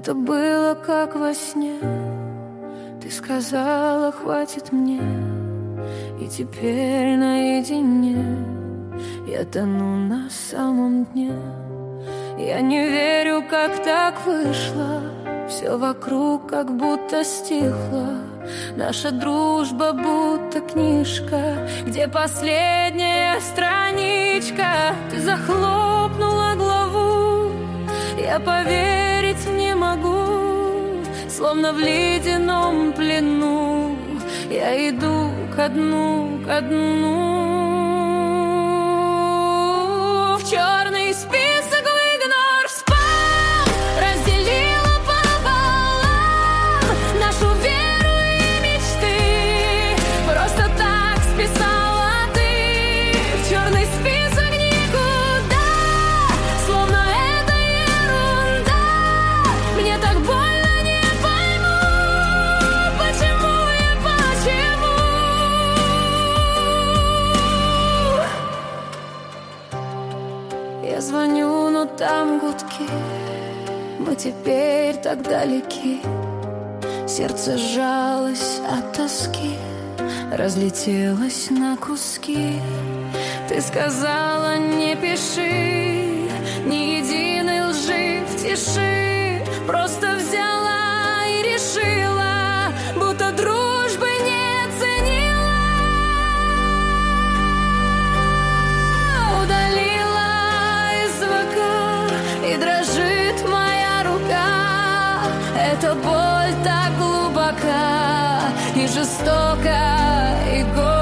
Это было как во сне. Ты сказала, хватит мне, и теперь наедине я тону на самом дне. Я не верю, как так вышло. Все вокруг как будто стихло. Наша дружба будто книжка, где последняя страничка. Ты захлопнула главу, я поверить не могу. Словно в ледяном плену я иду ко дну, ко дну. В черный список в игнор, в спам разделила пополам нашу веру и мечты. Просто так списала ты в черный список никуда. Словно это ерунда. Мне так больно, не пойму, почему я, почему. Я звоню, но там гудки. Мы теперь так далеки. Сердце сжалось от тоски, разлетелось на куски. Ты сказала, не пиши ни единой лжи в тиши. Просто взяла и решила, будто дружбы не ценила. Удалила из ВК, и дрожит моя рука. Эта боль так глубока и жестока, и горько.